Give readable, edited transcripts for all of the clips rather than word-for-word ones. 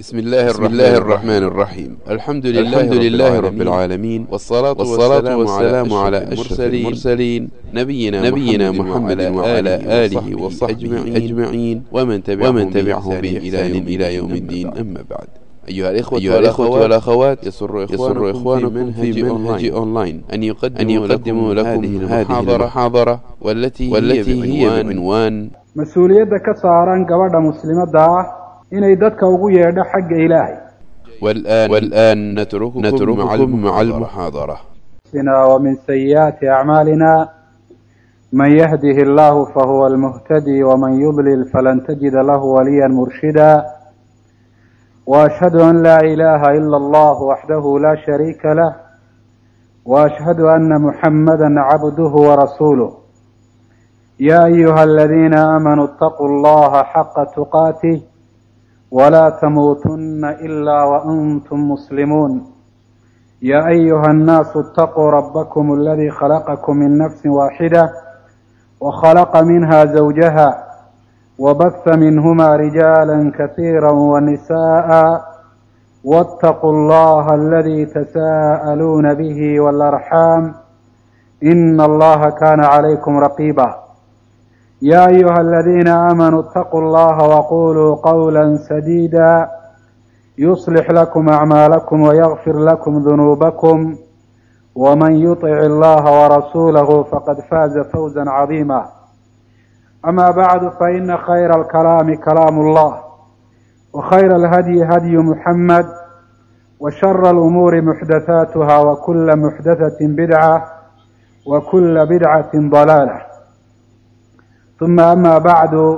بسم الله الرحمن الرحيم. الحمد لله رب العالمين، والصلاة والسلام على أشرف المرسلين نبينا محمد وعلى آله وصحبه أجمعين ومن تبعهم بإحسان إلى يوم الدين. أما بعد، أيها الإخوة والأخوات، يسر إخوانكم في منهج أونلاين أن يقدموا لكم هذه المحاضرة والتي هي بعنوان مسؤولية كساران قبضة مسلمة inay dadka ugu yeedho xagga Ilaahay. والآن نترككم مع المحاضرة. ومن سيئات أعمالنا من يهده الله فهو المهتدي ومن يضلل فلن تجد له وليا مرشدا، وأشهد أن لا إله إلا الله وحده لا شريك له، وأشهد أن محمدا عبده ورسوله. يا أيها الذين آمنوا اتقوا الله حق تقاته ولا تموتن إلا وأنتم مسلمون. يا أيها الناس اتقوا ربكم الذي خلقكم من نفس واحدة وخلق منها زوجها وبث منهما رجالا كثيرا ونساء، واتقوا الله الذي تساءلون به والأرحام إن الله كان عليكم رقيبا. يا أيها الذين آمنوا اتقوا الله وقولوا قولا سديدا يصلح لكم أعمالكم ويغفر لكم ذنوبكم، ومن يطع الله ورسوله فقد فاز فوزا عظيما. أما بعد، فإن خير الكلام كلام الله، وخير الهدي هدي محمد، وشر الأمور محدثاتها، وكل محدثة بدعة، وكل بدعة ضلالة. ثم أما بعد،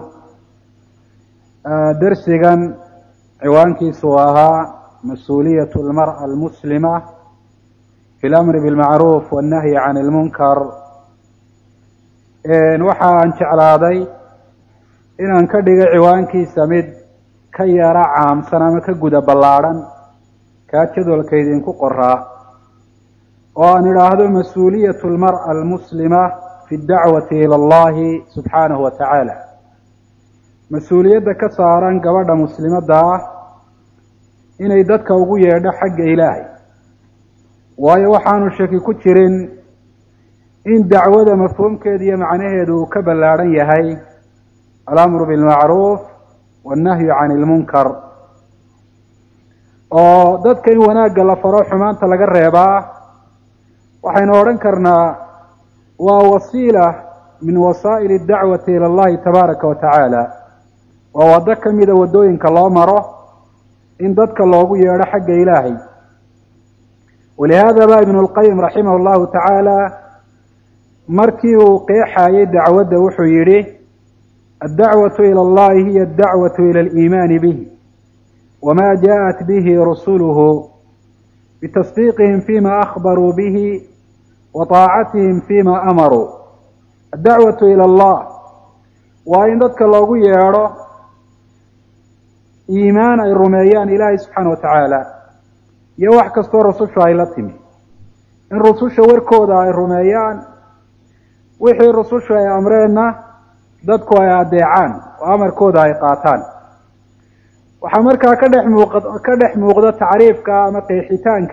درسيا عوانكي سواها مسؤولية المرأة المسلمة في الأمر بالمعروف والنهي عن المنكر. waxaa aan jeclaaday inaan ka dhigo ciwaankiisa mid ka yara caamsan ama ka guda ballaadhan kaa jadwalka idinku qoraa, oo aan idhaahdo mas-uuliyatu almar'a almuslima في الدعوة إلى الله سبحانه وتعالى. مسؤولية كساران قبضة مسلمة inay dadka ugu yeedho xagga Ilaahay. waayo waxaanu shaki ku jirin in dacwada mafhuumkeeda iyo macnaheedu ka ballaaran yahay al-amru bil ma'ruf wan nahyu 'anil munkar, oo dadka in wanaagga la faro xumaanta laga reebaa waxaynu odhan karnaa ووسيلة من وسائل الدعوة إلى الله تبارك وتعالى، ووضك من ودوين كالله مره إن ضدك الله يرى حق إلهي. ولهذا ابن القيم رحمه الله تعالى مركي وقيحة يدعوة وحيره: الدعوة إلى الله هي الدعوة إلى الإيمان به وما جاءت به رسوله بتصديقهم فيما أخبروا به وطاعتهم فيما أمروا. الدعوة إلى الله وإن ذلك الله يرى إيمان الرميان إلهي سبحانه وتعالى يوح كستور رسول شايلتهم إن رسول شوركودا الرميان وحي الرسول شاي أمرنا ذلك يدعان وأمر كودا يقاتان. وحمركا كدح موقضة تعريف كمقيحتان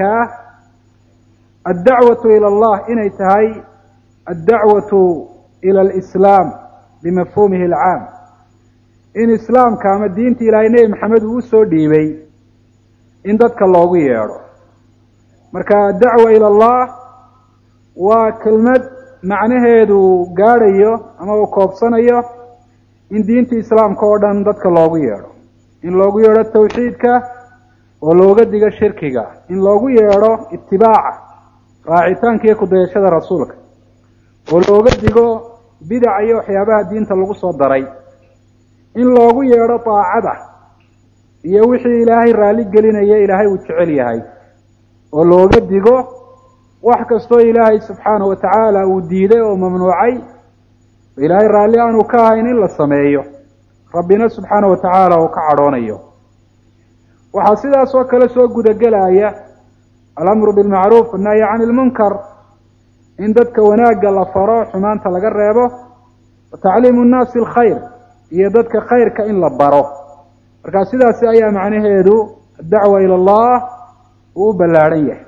الدعوة إلى الله إن تهي الدعوة إلى الإسلام بمفهومه العام. إن إسلام كما دينتي إلى نبي محمد وسو ديبي إن ذاتك الله يرى. مركا الدعوة إلى الله وكلمة معنى هذا قاريو أما وكوبصانيو إن دينتي إسلام كودان ذاتك الله يرى. إن الله يرى التوحيدك ولو قدق الشركك. إن الله يرى اتباعه raacitaanka ku dayashada rasuulka, oo looga digo bidca iyo waxyaabaha diinta lagu soo daray, in loogu yeedho taacada iyo wixii Ilaahay raali gelinaya Ilaahay uu jecel yahay, oo looga digo wax kasto Ilaahay subxaanahu wa ta'ala uu diiday oo mamnuucay Ilaahay raali aanu ka ahayn in la sameeyo, Rabbina subxaanahu wa ta'ala uu ka cadhoonayo. waxa sidaas oo kale soo gudagalaya الأمر بالمعروف والنهي عن المنكر، إن ذلك وناق لفرو حمان تلقى الريبه، وتعليم الناس الخير هي ذلك خير كإن لبرو. marka sidaas ayaa macnaheedu dacwa ila allah uu u ballaaran yahay.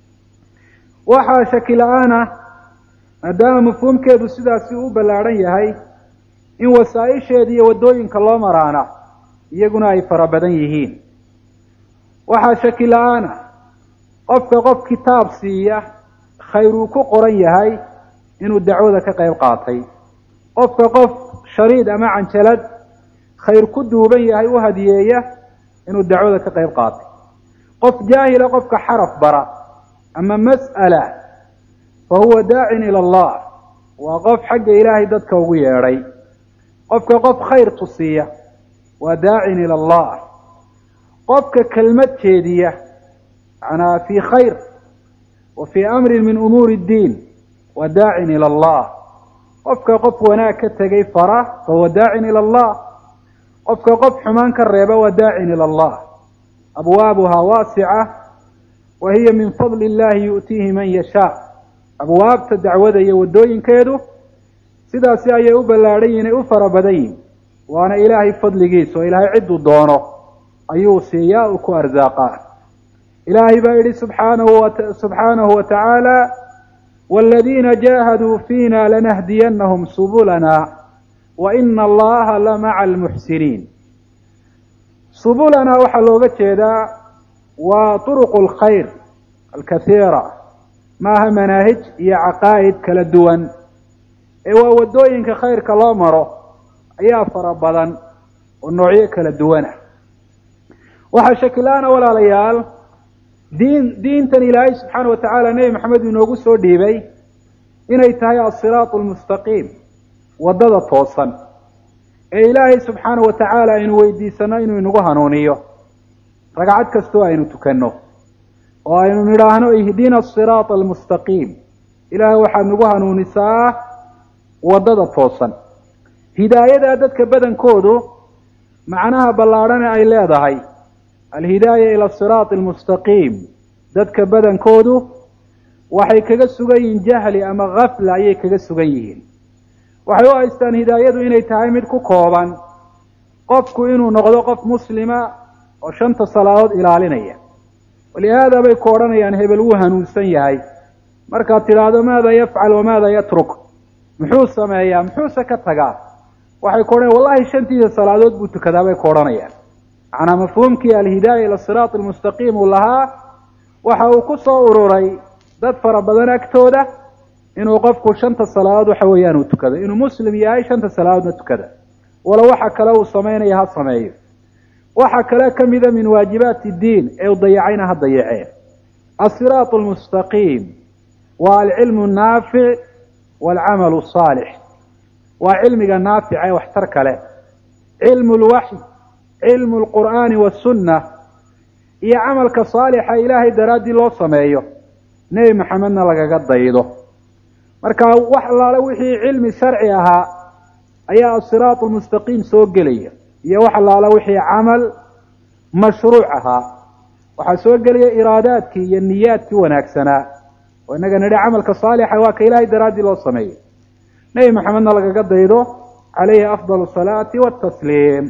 waxaa shaki la-aan ah maadaama mafhuumkeedu sidaasi u ballaaran yahay in wasaa-isheeda iyo waddooyinka loo maraana iyaguna ay fara badan yihiin. waxaa shaki la-aan ah qofka qof kitaab siiya khayr uu ku qoran yahay inuu dacwada ka qayb qaatay. qofka qof shariid ama canjalad khayr ku duuban yahay u hadiyeeya inuu dacwada ka qayb qaatay. qof jaahila qofka xaraf bara ama mas'ala fa huwa daacin ila allah, waa qof xagga ilaahay dadka ugu yeedhay. qofka qof khayr tusiya waa daacin ila allah. qofka kelmad jeediya macnaa fii khayr wa fii amrin min umuuri ddiin waa daacin ila allah. qofka qof wanaag ka tegay fara fa huwa daacin ila allah. qofka qof xumaan ka reeba waa daacin ila allah. abwaabuhaa waasica wa hiya min fadli illahi yu'tiihi man yashaa. abwaabta dacwada iyo waddooyinkeedu sidaasi ayay u ballaadhan yihin ay u fara badan yihin, waana ilaahay fadligiisa oo ilaahay cidduu doono ayuu siiyaa uu ku arsaaqaa. ilaahay baa yidhi subxaanahu wa tacaala waaladiina jaahaduu fiina lanahdiyannahum subulana wa ina allaha la maca almuxsiniin. subulana waxaa looga jeedaa waa turuqu alkhayr alkathiira, maaha manaahij iyo caqaa'id kala duwan ee waa waddooyinka khayrka loo maro ayaa fara badan oo noocyo kala duwan ah. waxaa shakila-ana walaalayaal diintan ilaahay subxaana wa tacaala nebi maxamed inoogu soo dhiibay inay tahay asiraatu almustaqiim, waddada toosan ee ilaahay subxaana wa tacaala aynu weydiisano inuu inagu hanuuniyo ragcad kastoo aynu tukanno oo aynu nidhaahno ihdina asiraata almustaqiim, ilaahay waxaad nagu hanuunisaa waddada toosan. hidaayada dadka badankoodu macnaha ballaadhane ay leedahay alhidaaya ila asiraati almustaqiim, dadka badankoodu waxay kaga sugan yihiin jahli ama gafla ayay kaga sugan yihiin. waxay u haystaan hidaayadu inay tahay mid ku kooban qofku inuu noqdo qof muslima oo 5 salaadood ilaalinaya. walihaada bay ku odhanayaan hebel wuu hanuunsan yahay. markaad tidhaahdo maada yafcal wamaada yatruk, muxuu sameeyaa muxuuse ka tagaa, waxay ku odhanayaan wallahi 5 salaadood buu tukadaa bay ku odhanayaan. macnaa mafhuumkii alhidaaya ila siraat almustaqiim uu lahaa waxa uu ku soo ururay dad fara badan agtooda inuu qofku 5 salaadood waxa weeyaan uu tukado, inuu muslim yahay 5 salaadoodna tukada, wala waxa kale uu sameynaya ha sameeyo. waxa kale kamida min waajibaati diin ee uu dayacayna ha dayaceen. asiraat almustaqiim waa alcilmu naafic waalcamalu saalix, waa cilmiga naafica ee waxtar kale, cilmu lwaxy, cilmu lqur'aani wasunna, iyo camalka saalixa ilaahay daraaddii loo sameeyo, nebi maxamedna lagaga daydo. marka wax allaale wixii cilmi sharci ahaa ayaa asiraat almustaqiim soo gelaya, iyo wax allaale wixii camal mashruuc ahaa. waxaa soo gelaya iraadaadkii iyo niyaadkii wanaagsanaa oo inaga nidhi camalka saalixa waa ka ilaahay daraaddii loo sameeyo, nebi maxamedna lagaga daydo calayhi afdal asalaati waatasliim.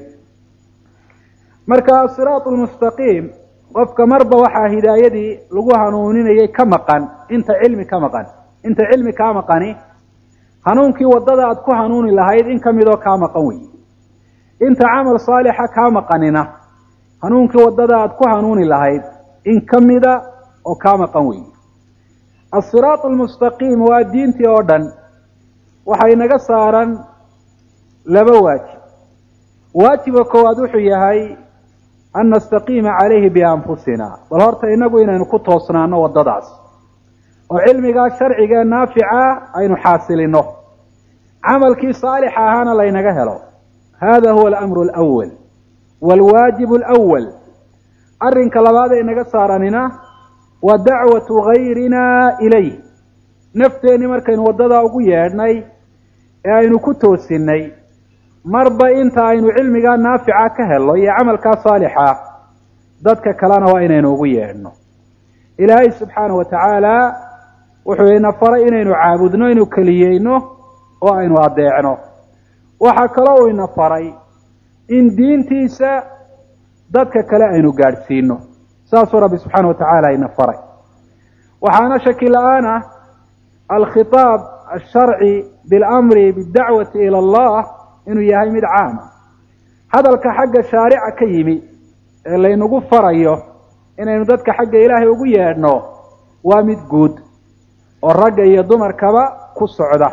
marka asiraat almustaqiim qofka marba waxaa hidaayadii lagu hanuuninayay ka maqan inta cilmi ka maqan. inta cilmi kaa maqani hanuunkii waddada aad ku hanuuni lahayd in ka midoo kaa maqan wey. inta camal saalixa kaa maqanina hanuunkii waddada aad ku hanuuni lahayd in ka mida oo kaa maqan wey. asiraat almustaqiim waa diintii oo dhan waxay naga saaran 2 waajib. waajiba koowaad wuxuu yahay an nastaqiima calayhi bianfusina, bal horta inagu inaynu ku toosnaano waddadaas oo cilmigaa sharciga ee naafica aynu xaasilino, camalkii saalixa ahaana laynaga helo. hada huwa alamru alawal waalwaajibu alawal. arrinka labaad ee naga saaranina waa dacwatu gayrina ilayh. nafteenni markaynu waddadaa ugu yeedhnay ee aynu ku toosinay, marba inta aynu cilmigaa naafica ka helo iyo camalkaa saalixa, dadka kalena waa inaynu ugu yeedhno. ilaahay subxaanahu wa tacaala wuxuu ina faray inaynu caabudno, inuu keliyeyno oo aynu adeecno. waxaa kaloo uu ina faray in diintiisa dadka kale aynu gaadhsiino. saasuu rabbi subxaana watacaala ina faray. waxaana shaki la-aan alkhitaab alsharci bilamri bidacwati ila allah inuu yahay mid caama. hadalka xagga shaarica ka yimi ee laynagu farayo inaynu dadka xagga ilaahay ugu yeedhno waa mid guud oo ragga iyo dumarkaba ku socda.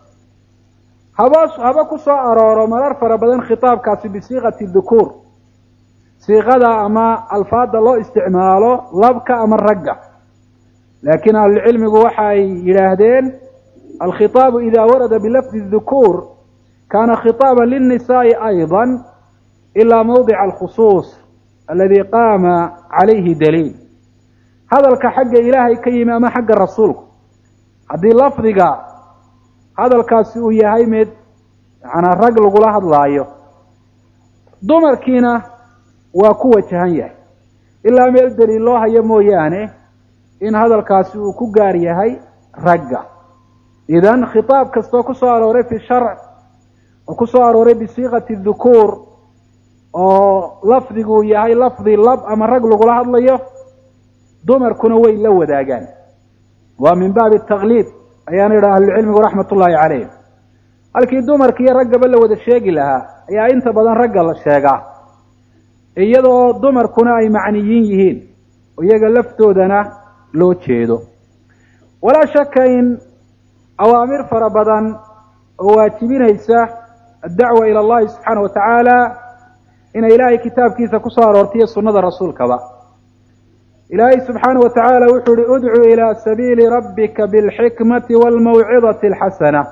haba ku soo arooro marar fara badan khitaabkaasi bisiiqati dukuur, siiqada ama alfaada loo isticmaalo labka ama ragga. laakiin ahlucilmigu waxay yidhaahdeen alkhitaabu ida warada bilafdi dukuur kana khitaaban lilnisaa'i ayضa ila mawdica alkhusuus aladi qaama calayhi daliil. hadalka xagga ilaahay ka yimi ama xagga rasuulku haddii lafdiga hadalkaasi uu yahay mid macnaa rag lagula hadlaayo, dumarkiina waa ku wajahan yahay ilaa meel daliil loo hayo mooyaane in hadalkaasi uu ku gaar yahay ragga. idan khitaab kastoo ku soo arooray fi sharc oo ku soo arooray bisiiqati dukuur oo lafdigu yahay lafdi lab ama rag lagula hadlayo, dumarkuna way la wadaagaan. waa min baabi taklid ayaana yidhaha ahlucilmigu raxmat ullaahi calayh. halkii dumarka iyo raggaba la wada sheegi lahaa ayaa inta badan ragga la sheegaa, iyadoo dumarkuna ay macniyiin yihiin oo iyaga laftoodana loo jeedo. walaa shaka in awaamir fara badan oo waajibinaysa addacwa ila allahi subxaana wa tacaala inay ilaahay kitaabkiisa ku soo aroortiyo sunnada rasuulkaba. ilaahay subxaana wa tacaala wuxuu uhi udcuu ilaa sabiili rabbika bilxikmati waalmawcidati alxasana.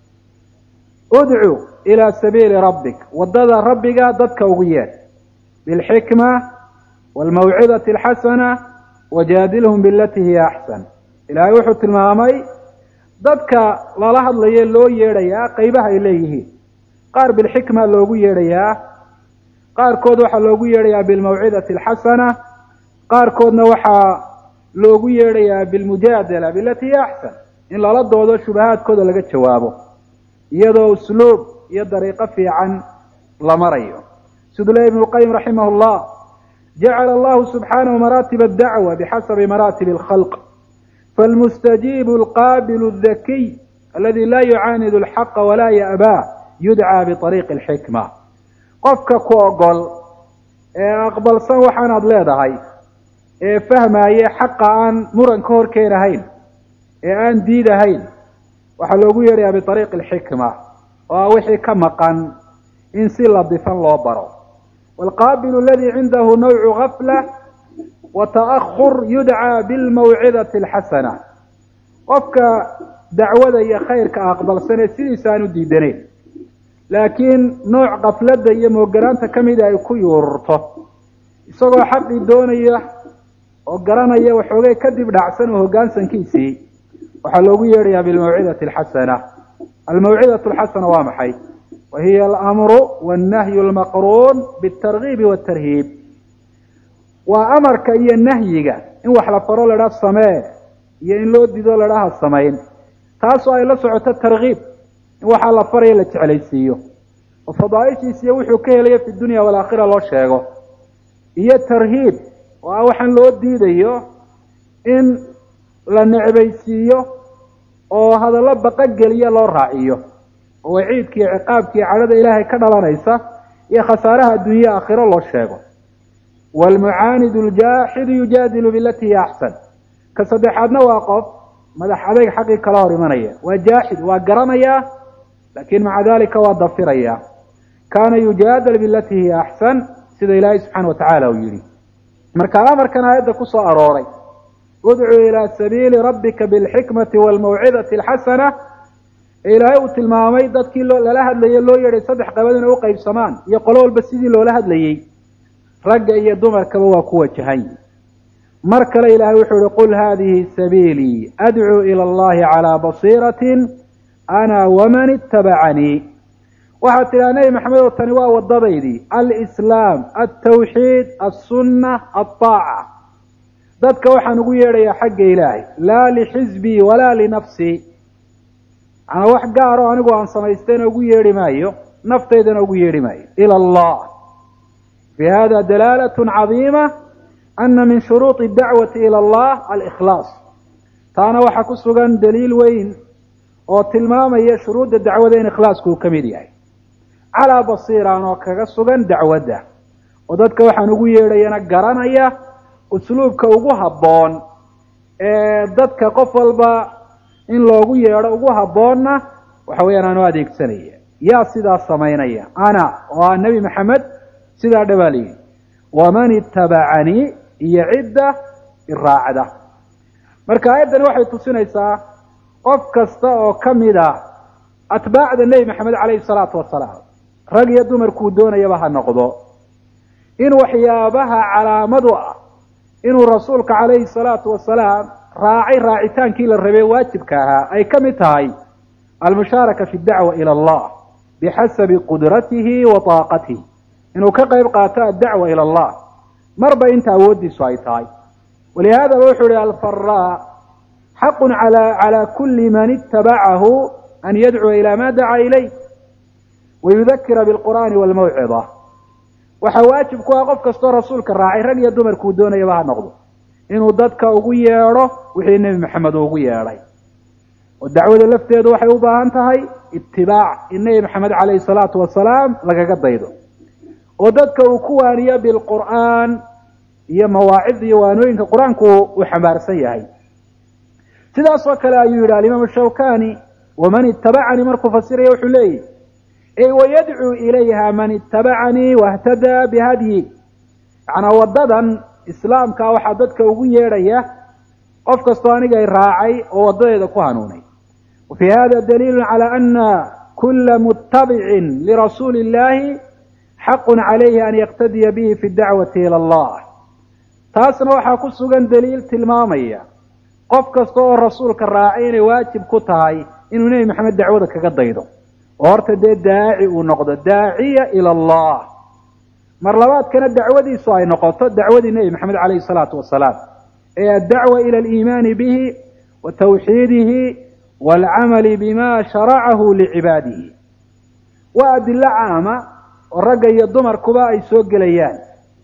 udcuu ilaa sabiili rabbik, waddada rabbiga dadka ugu yeedh, bilxikma waalmawcidati alxasana wajaadilhum bilatii hiya axsan. ilaahay wuxuu tilmaamay dadka lala hadlaye loo yeedhayaa qaybaha ay leeyihiin. qaar bilxikma loogu yeedhayaa, qaarkood waxaa loogu yeedhayaa bilmawcidati alxasana, qaarkoodna waxaa loogu yeedhayaa bilmujaadala bilatii hiya axsan, in lala doodo shubahaadkooda laga jawaabo iyadoo usluub iyo dariiqo fiican la marayo. siduu leeyahy ibnu lqayim raximah llah jacala allahu subxaanahu maraatib addacwa bixasabi maraatib alkhalq falmustajiibu alqaabilu aldakiy aladi laa yucaanidu alxaqa walaa ya'baa yudcaa biariiqi alxikma. qofka ku ogol ee aqbalsan waxaanaad leedahay ee fahmaaye xaqa aan muran ka hor keenahayn ee aan diidahayn waxaa loogu yeedhayaa biariiqi alxikma oo ah wixii ka maqan in si ladifan loo baro. waalqaabilu aladi cindahu nawcu gafla wa ta'ahur yudcaa bilmawcidati alxasana. qofka dacwada iyo khayrka aqbalsanee sidiisa aan u diidanayn laakiin nooc kafladda iyo mooganaanta ka mida ay ku yuurto, isagoo xaqii doonaya oo garanaya waxoogay kadib dhacsan oo hoggaansankiisii, waxaa loogu yeedhayaa bilmawcidati alxasana. almawcidatu alxasana waa maxay? wa hiya alamru wannahyu almaqruun bialtargiibi waaltarhiib. waa amarka iyo nahyiga in wax la faro ladhaa samee iyo in loo dido ladhaha samayn, taasoo ay la socoto targiib in waxaa la faraya la jeclaysiiyo oo fadaaishiisiiyo wuxuu ka helayo fi dunya waalaakhira loo sheego, iyo tarhiib oo ah waxaan loo diidayo in la necbaysiiyo oo hadallo baqogeliya loo raaciyo oo waciidkiiyo ciqaabkiiyo cadhada ilaahay ka dhalanaysa iyo khasaaraha adduunye aakhiro loo sheego. waalmucaanidu aljaaxidu yujaadilu bilatii hiya axsan. ka saddexaadna waa qof madax adayg xaqii kala hor imanaya, waa jaaxid, waa garanayaa laakiin maca dalika waa dafiraya. kaana yujaadal bilatii hiya axsan, sida ilaahay subxaana wa tacaala uu yidhi. marka amarkan aayadda ku soo arooray udcuu ilaa sabiili rabbika bilxikmati waalmawcidati alxasana, ee ilaahay uu tilmaamay dadkii lala hadlayay loo yeedhay saddex qaybood inay u qaybsamaan iyo qolo walba sidii loola hadlayey, ragga iyo dumarkaba waa ku wajahan. mar kale ilaahay wuxuu yihi qul haadihi sabiilii adcuu ila allahi calaa basiiratin ana waman itabacanii. waxaad tidhaha nebi maxamedow tani waa wadadaydii, alislaam, altawxiid, alsunna, alطaaca. dadka waxaan ugu yeedhayaa xagga ilaahay, laa lixisbii walaa linafsii. macnaa wax gaaro anigu aan samaystayna ugu yeedhi maayo, naftaydana ugu yeedhi maayo. ila allah. fi hada dalaalatun cadiima ana min shuruuطi dacwati ila allah alikhlaas taana waxaa ku sugan daliil weyn oo tilmaamaya shuruudda dacwada in ikhlaasku uu ka mid yahay calaa basiiraan oo kaga sugan dacwadda oo dadka waxaan ugu yeedhayana garanaya usluubka ugu habboon ee dadka qof walba in loogu yeedho ugu habboonna waxa weeyaan aanu adeegsanaya yaa sidaas samaynaya ana oo ah nebi maxamed sidaa dhabaaliyi waman itabacanii iyo cidda iraacda marka aayaddan waxay tusinaysaa qof kasta oo ka mid ah atbaacda nebi maxamed calayhi salaatu wasalaam rag iyo dumarkuu doonayaba ha noqdo in waxyaabaha calaamadu ah inuu rasuulka calayhi salaatu wasalaam raacay raacitaankii la rabay waajibka ahaa ay ka mid tahay almushaaraka fi dacwa ila allah bixasabi qudratihi wa taaqatihi inuu ka qayb qaato addacwa ila allah marba inta awooddiisu ay tahay walihada wuxuu ihi alfaraa xaqun calى kuli man itabacahu an yadcuwa ila ma daca ilayh wayudakira bilqur'aani walmawcida waxaa waajib ku ah qof kastoo rasuulka raacay rag iyo dumarkuu doonayaba ha noqdo inuu dadka ugu yeedho wixii nebi maxamed ugu yeedhay oo dacwada lafteedu waxay u baahan tahay itibaac in nebi maxamed calayhi salaatu wasalaam lagaga daydo oo dadka uu ku waaniyo bilqur'aan iyo mawaacid iyo waanooyinka qur-aanku uu xambaarsan yahay sidaas oo kale ayuu yidhi alimaam shawkani waman itabacanii markuu fasiraya wuxuu leeyahy wayadcuu ilayha man itabacanii wahtadaa bihadyi macnaa wadadan islaamkaa waxaa dadka ugu yeedhaya qof kastoo anigay raacay oo wadadeeda ku hanuunay wafii hada daliilu calى ana kula mutabicin lirasuuli illahi xaqu calayhi an yaqtadiya bihi fi dacwati ila allah taasna waxaa ku sugan daliil tilmaamaya qof kasta oo rasuulka raacay inay waajib ku tahay inuu nebi maxamed dacwada kaga daydo oo horta dee daaci uu noqdo daaciya ila allah mar labaadkana dacwadiisu ay noqoto dacwadii nebi maxamed calayhi salaatu wasalaam ee addacwa ila aliimaani bihi wa tawxiidihi waalcamali bima sharacahu licibaadihi waa adilo caama oo ragga iyo dumarkuba ay soo gelayaan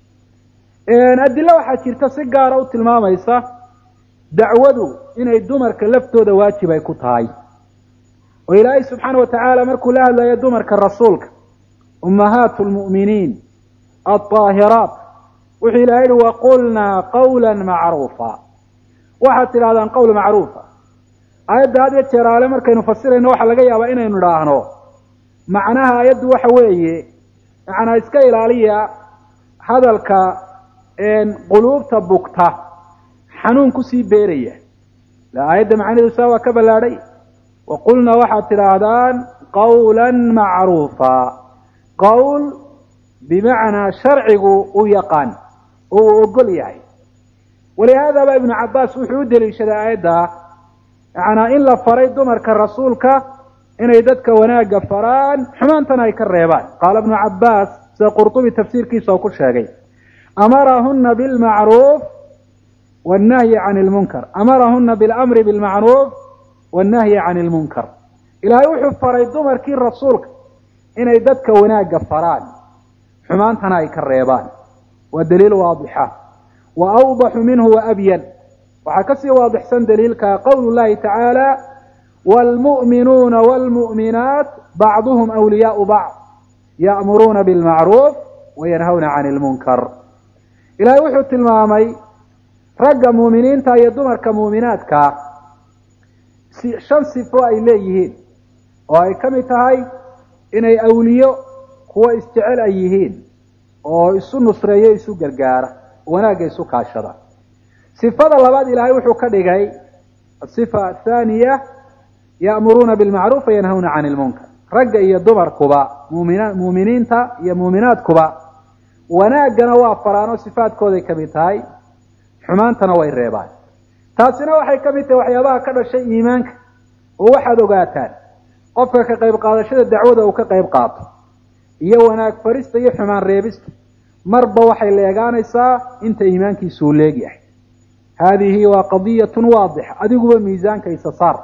adilo waxaa jirta si gaara u tilmaamaysa dacwadu inay dumarka laftooda waajib ay ku tahay oo ilaahay subxaana watacaala markuu la hadlayo dumarka rasuulka ummahaatu lmu'miniin alطaahiraat wuxuu ilahay yihi waqulnaa qawla macruufa waxaad tidhahdaan qowl macruufa aayadda had iyo jeeraale markaynu fasirayno waxaa laga yaabaa inaynu idhaahno macnaha aayaddu waxa weeye macnaa iska ilaaliya hadalka quluubta bugta xanuun kusii beeraya la aayadda macnaheedu saa waa ka ballaadhay waqulnaa waxaad tidhaahdaan qawla macruufa qowl bimacnaa sharcigu uu yaqaan oo uu ogol yahay walihaadaba ibnu cabaas wuxuu u deliishaday aayadda macnaa in la faray dumarka rasuulka inay dadka wanaagga faraan xumaantana ay ka reebaan qaala ibnu cabaas sida qurtubi tafsiirkiisa oo ku sheegay amarahuna bilmacruuf wannahyi cani lmunkar amarahuna bilamri bilmacruuf wannahyi cani lmunkar ilaahay wuxuu faray dumarkii rasuulka inay dadka wanaagga faraan xumaantana ay ka reebaan waa daliil waadixa wa awdaxu minhu waabyan waxaa kasii waadixsan daliilka qowlu llahi tacaala waalmu'minuuna waalmu'minaat bacduhum awliyaau bacd ya'muruuna bilmacruuf wayanhawna cani lmunkar ilaahay wuxuu tilmaamay ragga muuminiinta iyo dumarka muuminaadka shan sifo ay leeyihiin oo ay ka mid tahay inay awliyo kuwa isjecel ay yihiin oo isu nusreeyo isu gargaara wanaagga isu kaashada sifada labaad ilaahay wuxuu ka dhigay asifa athaaniya ya'muruuna bilmacruuf wayanhawna cani lmunkar ragga iyo dumarkuba muuminiinta iyo muuminaadkuba wanaaggana waa faraan oo sifaadkooday ka mid tahay xumaantana way reebaan taasina waxay ka mid tahay waxyaabaha ka dhashay iimaanka oo waxaad ogaataan qofka ka qayb qaadashada dacwada uu ka qayb qaato iyo wanaag farista iyo xumaan reebista marba waxay leegaanaysaa inta iimaankiisu uu leegyahay haadihi waa qadiyatun waadixa adiguba miisaanka isa saar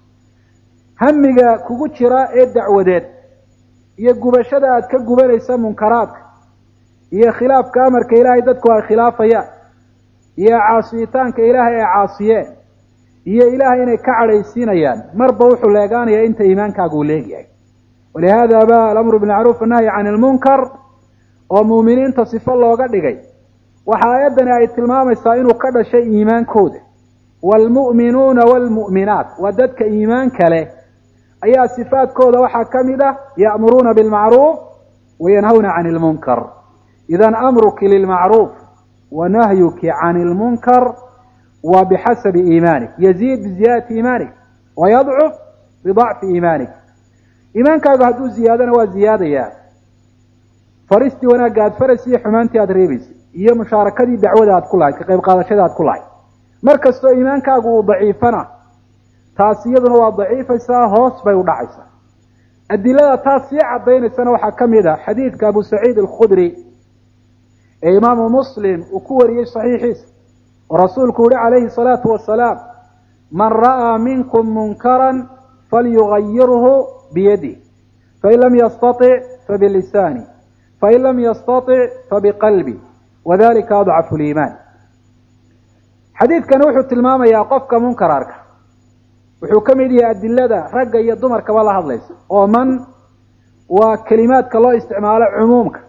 hamiga kugu jira ee dacwadeed iyo gubashada aad ka gubanaysa munkaraadka iyo khilaafka amarka ilaahay dadku ay khilaafayaan iyo caasiyitaanka ilaahay ay caasiyeen iyo ilaahay inay ka cadhaysiinayaan marba wuxuu leegaanayaa inta iimaankaagu uu leegyahay. walihaada ba alamru bilmacruuf annahyi cani ilmunkar oo muuminiinta sifo looga dhigay waxa aayaddani ay tilmaamaysaa inuu ka dhashay iimaankooda. waalmu'minuuna waalmu'minaat waa dadka iimaanka leh ayaa sifaadkooda waxaa ka mid ah ya'muruuna bilmacruuf wayanhawna cani ilmunkar. idan amruki lilmacruuf wa nahyuki cani ilmunkar waa bixasabi iimaanik, yaziid biziyaadati iimaanik wayadcuf bidacfi iimaanik. iimaankaagu hadduu ziyaadana waa ziyaadayaa. faristii wanaagga aad faraysa iyo xumaantii aad reebaysa iyo mushaarakadii dacwada aad ku lahayd, ka qayb qaadashada aad ku lahayd. mar kastoo iimaankaagu uu daciifana taas iyaduna waa daciifaysaa, hoos bay u dhacaysaa. adilada taas sii cadaynaysana waxaa ka mid ah xadiidka abu saciid alkhudri ee imaamu muslim uu ku wariyey saxiixiisa oo rasuulku yihi calayhi salaatu wasalaam man ra'aa minkum munkaran falyugayirhu biyadih fain lam yastatic fabilisaani fain lam yastatic fabiqalbi wadalika adcafu liimaan. xadiidkani wuxuu tilmaamayaa qofka munkar arka wuxuu ka mid yahay adilada ragga iyo dumarkaba la hadlaysa oo man waa kelimaadka loo isticmaalo cumuumka.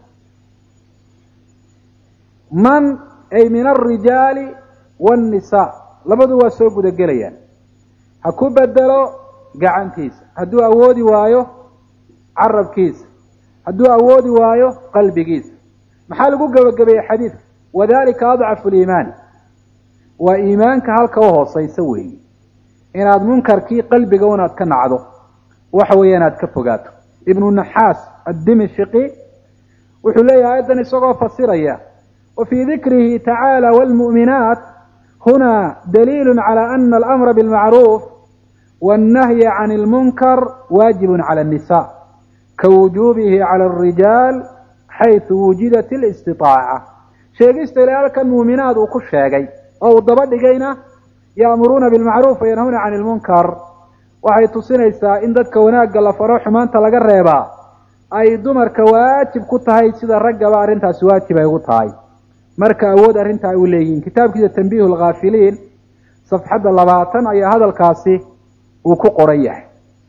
man ay min alrijaali waannisaa labadu waa soo gudagelayaan. ha ku bedelo gacantiisa, hadduu awoodi waayo carabkiisa, hadduu awoodi waayo qalbigiisa. maxaa lagu gebagabeeyey xadiidka? wadalika adcafu liimaan, waa iimaanka halka u hoosaysa weeye. inaad munkarkii qalbiga unaad ka nacdo waxa weeye inaad ka fogaato. ibnu naxaas addimishqi wuxuu leeyahay aayaddan isagoo fasiraya وفي ذكره تعالى والمؤمنات هنا دليل على أن الأمر بالمعروف والنهي عن المنكر واجب على النساء كوجوبه على الرجال حيث وجدت الاستطاعة. شيء استلالك المؤمنات وكل شيء أو ضبط يأمرون بالمعروف وينهون عن المنكر وحيث سنيسا إن ذاتك وناك قال فروح ما أنت لقريبا أي دمر كواجب كتهاي سيدا الرقبة أرنتها سواجب يغطهاي marka awood arinta ay u leeyihiin. kitaabkiisa tanbiih alghaafiliin safxada 20 ayaa hadalkaasi uu ku qoran yahay.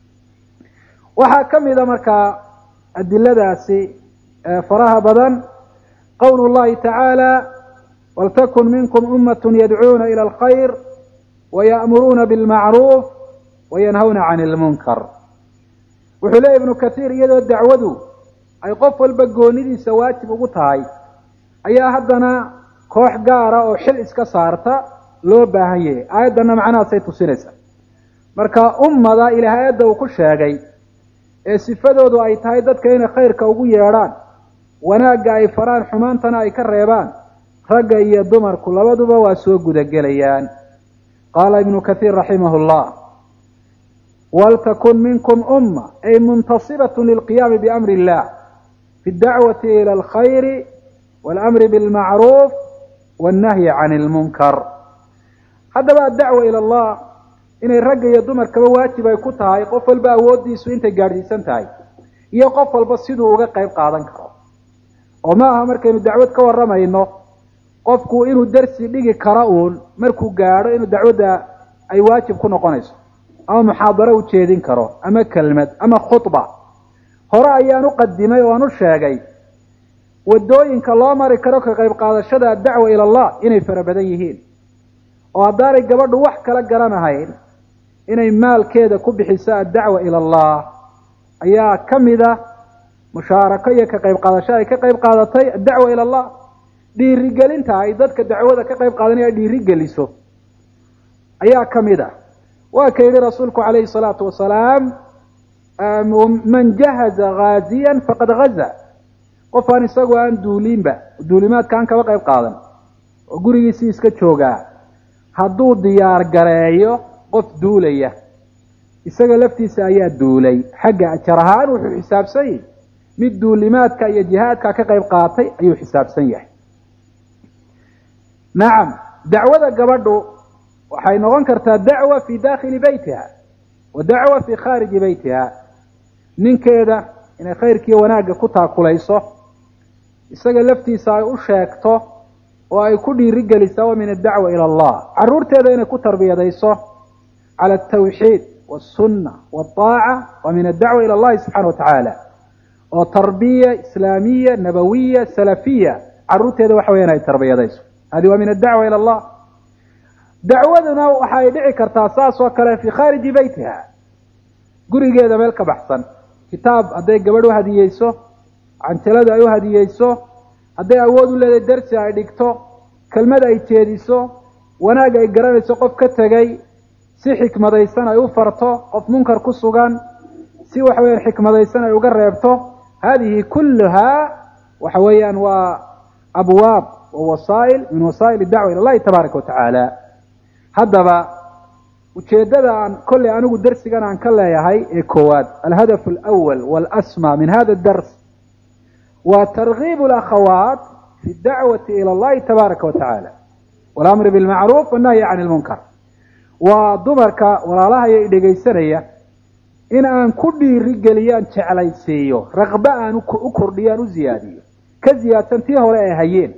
waxaa ka mid ah marka adiladaasi faraha badan qowlu llahi tacaala waltakun minkum ummatun yadcuuna ila alkhayr waya'muruuna bilmacruuf wayanhawna cani ilmunkar. wuxuu leeyahy ibnu kathiir iyadoo dacwadu ay qof walba goonidiisa waajib ugu tahay ayaa haddana koox gaara oo xil iska saarta loo baahan yahay. aayaddana macnahaasay tusinaysaa. marka ummada ilaahay aayadda uu ku sheegay ee sifadoodu ay tahay dadka inay khayrka ugu yeedhaan, wanaagga ay faraan, xumaantana ay ka reebaan, ragga iyo dumarku labaduba waa soo gudagelayaan. qaala ibnu kathiir raximahu llah waltakun minkum umma ay muntasibatun lilqiyaami biamri illah fi dacwati ila alkhayri والأمر بالمعروف والنهي عن المنكر. هذا بقى الدعوة إلى الله إن الرجل يدمر كواجب يكتها يقفل بقى وديسو أنت جاردي سنتاي يقفل بسيده وقع يبقى ذنكره وما أمر كان الدعوة كورما إنه قفكو إنه الدرس بيجي كراؤون مركو جار إنه الدعوة ده أي واجب كنا قنيس أو محاضرة وتشيدين كرا أما كلمة أما خطبة هراء نقدمه ونشاجي wadooyinka loo mari karo ka qayb qaadashada dacwa ila Allah inay farabadan yihiin oo haddaanay gabadhu wax kala garanahayn inay maalkeeda ku bixiso dacwa ila Allah ayaa ka mid ah mushaaraka iyo ka qayb qaadashada ay ka qayb qaadatay dacwa ila Allah. dhiirigelinta ay dadka dacwada ka qayb qaadanaya dhiirigeliso ayaa ka mid ah. waa ka yidhi rasuulku calayhi salaatu wasalaam man jahaza ghaziyan faqad ghaza. qofaan isagoo aan duuliinba duulimaadka aan kaba qayb qaadan oo gurigiisii iska joogaa hadduu diyaar gareeyo qof duulaya isaga laftiisa ayaa duulay. xagga ajar ahaan wuxuu xisaabsan yahay mid duulimaadka iyo jihaadka ka qayb qaatay ayuu xisaabsan yahay. nacam, dacwada gabadhu waxay noqon kartaa dacwa fi daakhili baytiha wa dacwa fi khaariji baytiha. ninkeeda inay khayrkiiyo wanaagga ku taakulayso isaga laftiisa ay u sheegto وأي كل رجال سواء من الدعوة إلى الله عرورت هذا إن كتر بيديسه على التوحيد والسنة والطاعة ومن الدعوة إلى الله سبحانه وتعالى وتربية إسلامية نبوية سلفية عرورت هذا وحوينا التربية ديسه هذه ومن الدعوة إلى الله دعوتنا وحيدعي كرتاساس وكلا في خارج بيتها قري هذا ملك بحثا كتاب أدي قبلوا هدييسه عن تلاد أيها هدييسه أدي أودوا لدى الدرس عديكتو كلمة أي تيديسو وناقا يقراني سقف كتغي سي حكمة ديسانا يوفرتو قف منكر كسوغان سي وحوين حكمة ديسانا يقربتو هذه كلها وحويا وأبواب ووسائل من وسائل الدعوة إلى الله تبارك وتعالى هذا وشيددا عن كل أنو درس كان عن كلا يا هاي إيكواد الهدف الأول والأسمى من هذا الدرس وترغيب الأخوات في الدعوة إلى الله تبارك وتعالى والأمر بالمعروف والنهي عن المنكر وضمرك ولا الله يدقيسنيا إن أن كل رجاليان تعليسيو رغبة أن أكرديان زيادية كزيادة تنتيه ولا هيين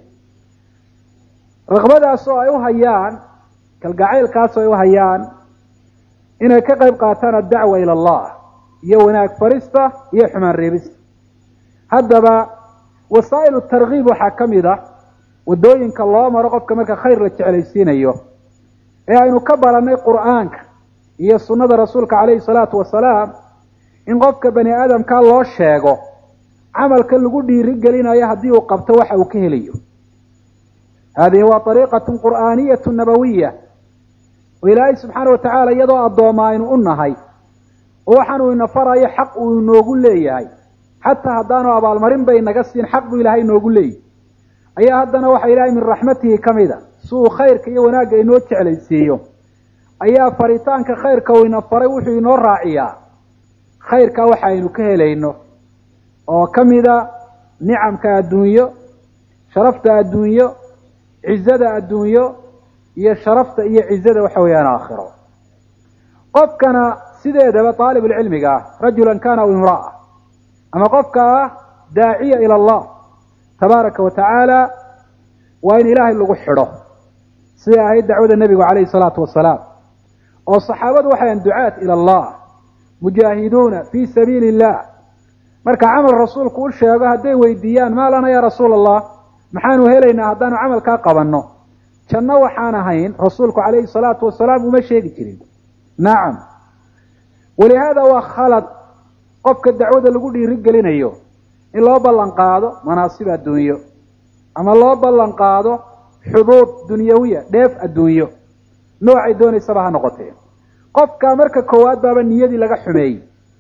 رغبة أسوأ هيان كالقعيل كاسو هيان إن كقيب قاتنا الدعوة إلى الله يوناك فريستا يحمى الريبس هذا وسائل الترغيب وحكم ذا ودوين كالله ما رغب كمك خير للتعليسين أيوه إيه إنه كبر أن قرآنك هي السنة رسولك عليه الصلاة والسلام إن غفك بني آدم كان الله الشيغو عمل كل قدي رجالين يهدي وقبت وحا وكهليه هذه هو طريقة قرآنية نبوية وإلهي سبحانه وتعالى يضع الضومين أنهي وحنو النفر أي حق ونقول لي حتى هدانا أبا المرين بين نقصين حق إلهي نقول لي أي هدانا وحي إلهي من رحمته كمذا سوء خير كي وناق إنوتش على السيو أي فريتان كخير كوينفر وحي نور راعيا خير كوحي نكهلينه وكمذا نعم كالدنيا شرفت الدنيا عزة الدنيا هي شرفت هي عزة وحويان آخره قف كان سيدة طالب العلم رجلا كان أو امرأة أما قف داعية إلى الله تبارك وتعالى وإن إله اللي قحره سيدة هي دعوة النبي عليه الصلاة والسلام والصحابة وحيان دعاة إلى الله مجاهدون في سبيل الله مركا عمل الرسول كل شيء هدي ويديان ما لنا يا رسول الله maxaanu helaynaa haddaanu camalkaa qabanno janno waxaan ahayn rasuulku calayhi salaatu wasalaam uma sheegi jirin nacam walihaada waa khalad qofka dacwada lagu dhiirigelinayo in loo ballan qaado manaasib adduunyo ama loo ballan qaado xuduud dunyawiya dheef adduunyo noocay doonaysaba ha noqotee qofka marka koowaad baaba niyadii laga xumeeyey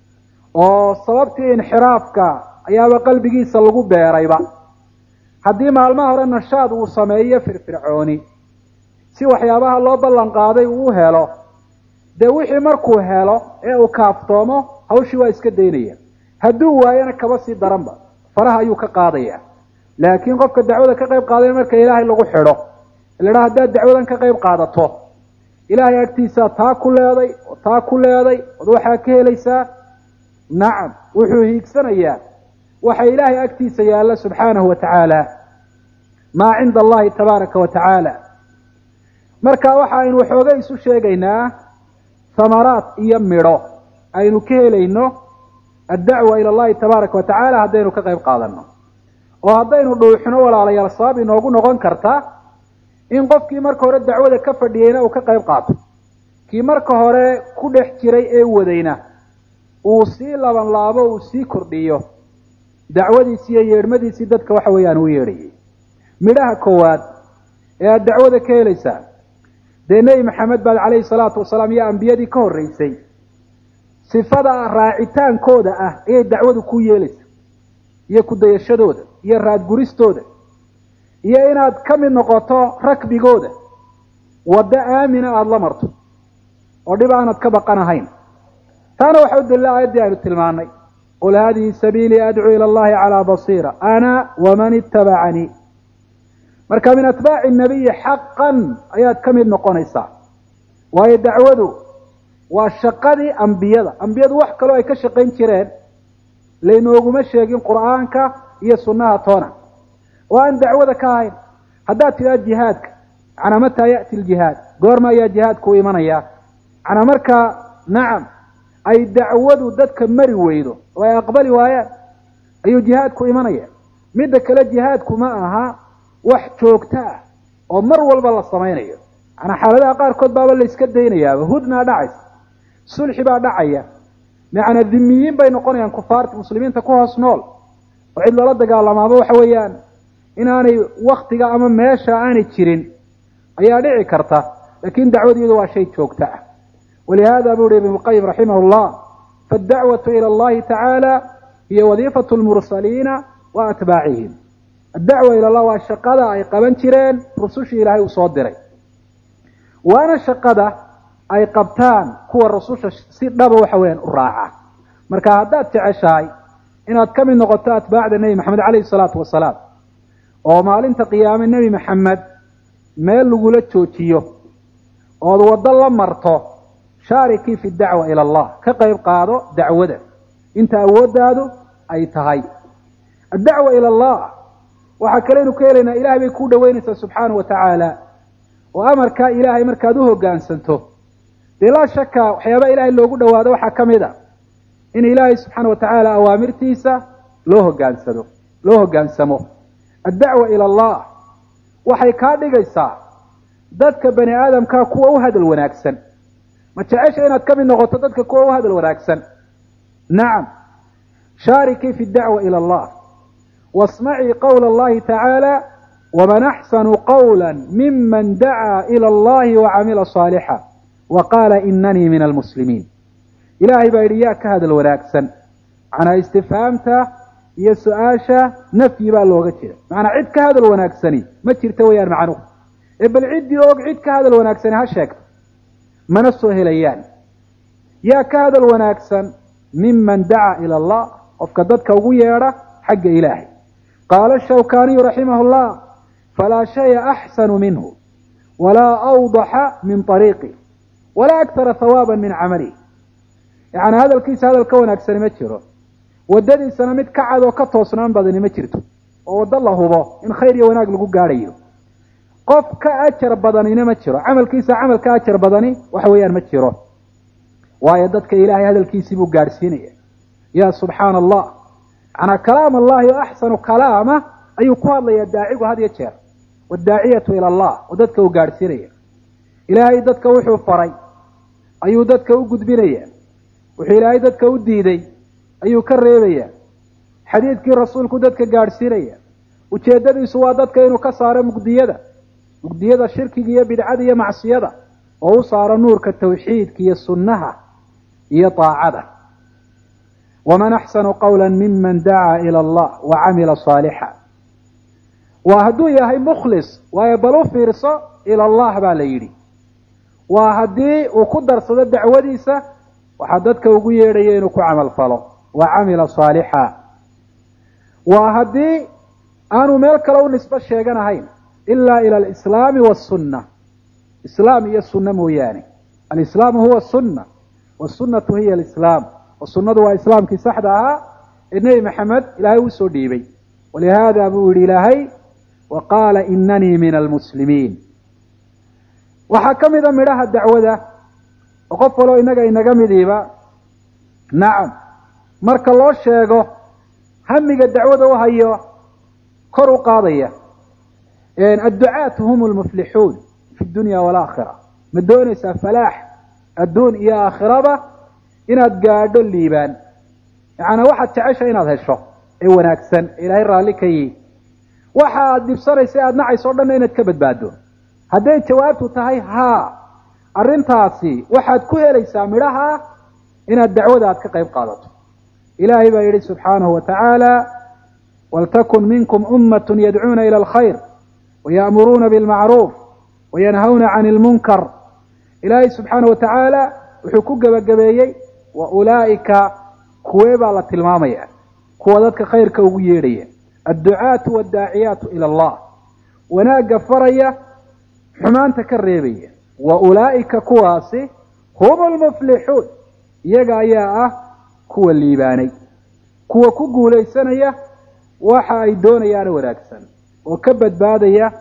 oo sababtii inxiraafka ayaaba qalbigiisa lagu beerayba haddii maalmaha hore nashaad uu sameeyo firfircooni si waxyaabaha loo ballan qaaday uu helo dee wixii markuu helo ee uu kaaftoomo hawshii waa iska daynaya hadduu waayana kaba sii daranba faraha ayuu ka qaadaya laakiin qofka dacwada ka qayb qaadaya marka ilaahay lagu xidho ilaa haddaad dacwadan ka qayb qaadato ilaahay agtiisa taa ku leeday oo waxaa ka helaysaa nacam wuxuu hiigsanayaa وحي إلهي أكتيس يا الله سبحانه وتعالى ما عند الله تبارك وتعالى مركا وحاين وحوغي سوشيغينا ثمرات يميرو أين كيلينو الدعوة إلى الله تبارك وتعالى هدينو كغيب قادنو وهدينو روحنا ولا على يرصاب نوغو نغن كرتا إن قف كي مركا هوري الدعوة كفر دينا وكغيب قاد كي مركا هوري كودح جري ايو دينا وسي لبن لابو وسي كرديو دعوتي يرمدي dadka waxa weeyaan uu yeeray midhaha koowaad ee dacwada ka helaysa deynay maxamed baa alayhi salaatu wasalaam iyo anbiyadii ka horeysay sifada raacitaankooda ah ee dacwadu ku yeelaysa iyo ku dayashadooda iyo raad guristooda iyo inaad ka mid noqoto rakbigooda wada aamina aad la marto oo dhibaanad ka baqanahayn taana waxa u dilaa ayadii aynu tilmaanay قل هذه سبيلي أدعو إلى الله على بصيرة أنا ومن اتبعني مركا من أتباع النبي حقا آيات كمل نقونيسا وهي دعوة والشقادي أنبياء وحكا لو أي شقين تيرين لأنه مشيقين قرآنك هي سنة طونا وأن دعوة كاين haddaad tiraa jihaadka macnaa mataa ya'ti aljihaad goorma ayaa jihaadku imanaya macnaa markaa nacam ay dacwadu dadka mari weydo oo ay aqbali waayaan ayuu jihaadku imanaya midda kale jihaadku ma aha wax joogto ah oo mar walba la samaynayo macnaa xaaladaha qaarkood baaba la iska daynayaaba hudnaa dhacaysa sulxi baa dhacaya macnaa dhimmiyiin bay noqonayaan kufaarta muslimiinta ku hoos nool oo cid lala dagaalamaaba waxa weeyaan inaanay waktiga ama meesha aanay jirin ayaa dhici karta laakiin dacwadu iyadu waa shay joogto ah ولهذا بوري ابن القيم رحمه الله فالدعوة إلى الله تعالى هي وظيفة المرسلين وأتباعهم الدعوة إلى الله والشقادة أي قبنترين رسوش إلهي وصدري وأنا الشقادة أي قبتان كو الرسوش سيدابا وحوين الراعة مركا هدات تعشاي إن أتكمل نغطات بعد النبي محمد عليه الصلاة والسلام وما لنت قيام النبي محمد ما يلقوا توتيو ووضى الله مرته شاركي في الدعوة إلى الله كقيب قادو دعوة انت أودادو أي تهي الدعوة إلى الله وحكرين كيلنا إلهي بيكون دوينسا سبحانه وتعالى وأمرك إلهي مركادوه قانسنته بلا شك وحيابا إلهي اللي قد دوادو حكمدا إن إلهي سبحانه وتعالى أوامرتيسا لوه قانسمو الدعوة إلى الله وحيكادي قيسا ذاتك بني آدم كاكوه هذا الوناكسن ما تعيش إنك كمن نغطتك كوه هذا الوناكسن نعم شاركي في الدعوة إلى الله واسمعي قول الله تعالى ومن أحسن قولا ممن دعا إلى الله وعمل صالحا وقال إنني من المسلمين إلهي بإرياك هذا الوناكسن أنا استفهمت يسؤاشا نفي باللغة معنى عدك هذا الوناكسني ما ترتويان معنه بل عدي اوق عدك هذا الوناكسني هاشاك من السهليان يا كهذا الوناكسن ممن دعا إلى الله وفقدتك وغيره حق إلهي قال الشوكاني رحمه الله فلا شيء أحسن منه ولا أوضح من طريقه ولا أكثر ثوابا من عمله يعني هذا الكيس هذا الكون أكثر متره وددي سنمت كعد وكتوسنان بدني مترته وود الله هو إن خير وناق لقو قاريه قف كأجر بدني متره عمل كيس عمل كأجر بدني وحويان متره ويددك إلهي هذا الكيس بو قارسينيه يا سبحان الله أنا كلام الله أحسن كلامه أي قال لي الداعي وهذا يتشير والداعية إلى الله وددك وقارسينيه إلهي ددك وحو فري أي ددك وقد بنيه وحي إلهي ددك وديدي أيو كريبيا حديثك رسولك ددك قارسينيا وجيدديسو waa dadka inuu ka saaro mugdiyada shirkiga iyo bidcada iyo macsiyada oo u saaro nuurka tawxiidka iyo sunnaha iyo taacada waman ahsanu qawlan mimman daa ila Allah wa amila salihan wa hadu yahay mukhlis wa yabalu fiirso ila Allah baa la yiri wa hadii uu ku darsado dacwadiisa waxa dadka ugu yeedhay inuu ku amal falo وعمل صالحا وهدي أنو ملك لو نسبة شيئا هين إلا إلى الإسلام والسنة إسلام هي السنة موياني الإسلام هو السنة والسنة هي الإسلام والسنة هو إسلام كي سحدها إني محمد إلهي وسوديبي ولهذا أقول إلهي وقال إنني من المسلمين وحكم إذا مراها الدعوة ده وقفلوا إنك مديبا نعم marka loo sheego hamiga dacwada oo hayo kor u qaadaya الدعاة هم المفلحون في الدنيا والآخرة مدونيسا فلاح الدون يا آخرة إناد قادو الليبان يعني واحد تعيش إناد هالشو إيو ناكسن إلهي رالكي واحد بصري سياد نعي صورنا إناد كبد بادو هدي توابتو تهي ها أرنتاسي واحد كوهي سامرها إناد دعوة دات كقيب قادته إلهي بيري سبحانه وتعالى ولتكن منكم أمة يدعون إلى الخير ويأمرون بالمعروف وينهون عن المنكر إلهي سبحانه وتعالى وحكوك بقبيي وأولئك كويبا لتلمامية كوادتك خير كوغيرية الدعاة والداعيات إلى الله وناق فرية حمان تكريبية وأولئك كواسي هم المفلحون يقايا kuwa liibaanay kuwa ku guuleysanaya waxa ay doonayaan wanaagsan oo ka badbaadaya